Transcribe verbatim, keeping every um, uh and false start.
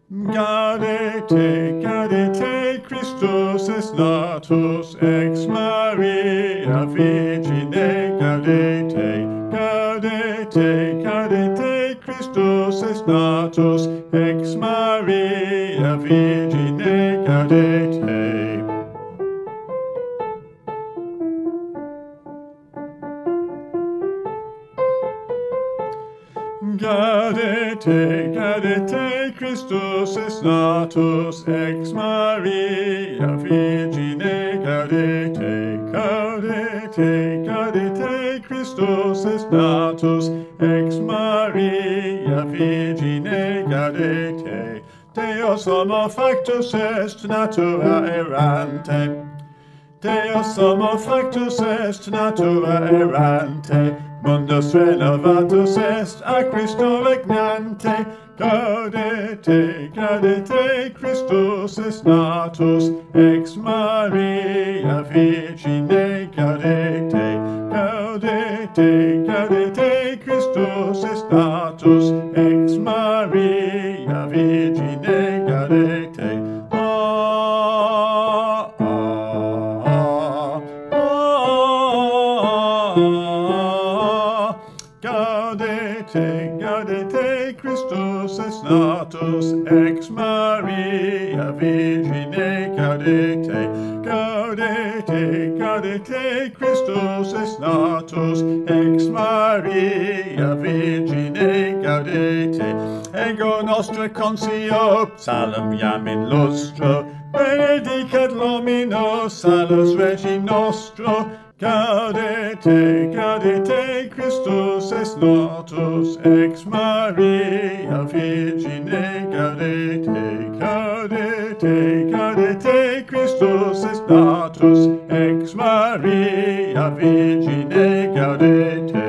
Gaudete, gaudete, Christus est natus, ex Maria Virgine, gaudete, gaudete, gaudete, Christus est natus, ex Maria Virgine, gaudete. Gaudete, gaudete, Christus est natus, ex Maria Virgine, gaudete, gaudete, gaudete, Christus est natus, ex Maria Virgine, gaudete. Deus homo factus est natura errante, Deus homo factus est natura errante, mundus renovatus est a Christo regnante. Gaudete, gaudete, Christus est natus, ex Maria Virgine, gaudete, gaudete, gaudete, Christus est natus, ex Maria Virgine, gaudete. Gaudete, gaudete, Christus est natus, ex Maria Virgine, gaudete, gaudete, gaudete, Christus est natus, ex Maria Virgine, gaudete. Ego nostra consio, salem iam in lustro, benedicat Domino, salus Regi nostro. Gaudete, gaudete, Christus est natus, ex Maria Virgine, gaudete, gaudete, gaudete, Christus est natus, ex Maria Virgine, gaudete.